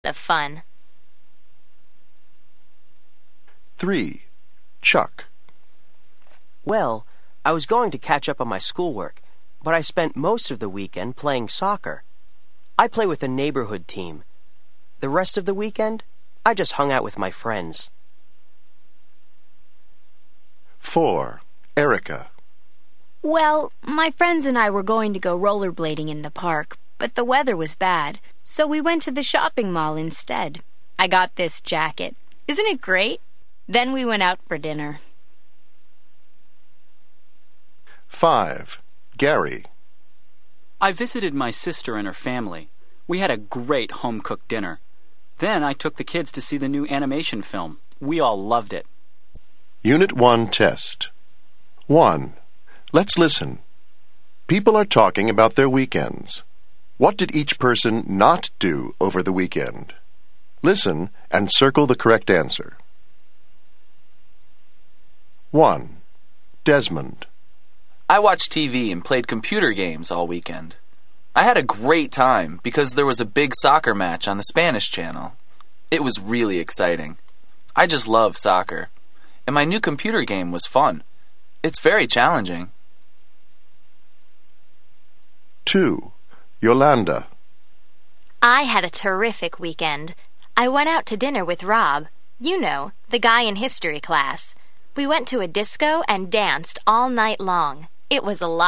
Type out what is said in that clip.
of fun. 3. Chuck. Well, I was going to catch up on my schoolwork, but I spent most of the weekend playing soccer. I play with a neighborhood team. The rest of the weekend, I just hung out with my friends. 4. Erica. Well, my friends and I were going to go rollerblading in the park, but the weather was bad, so we went to the shopping mall instead. I got this jacket. Isn't it great? Then we went out for dinner. 5. Gary. I visited my sister and her family. We had a great home-cooked dinner. Then I took the kids to see the new animation film. We all loved it. Unit 1 test. 1. Let's listen. People are talking about their weekends. What did each person not do over the weekend? Listen and circle the correct answer. 1. Desmond. I watched TV and played computer games all weekend. I had a great time because there was a big soccer match on the Spanish channel. It was really exciting. I just love soccer. And my new computer game was fun. It's very challenging. 2. Yolanda. I had a terrific weekend. I went out to dinner with Rob. You know, the guy in history class. We went to a disco and danced all night long. It was a lot.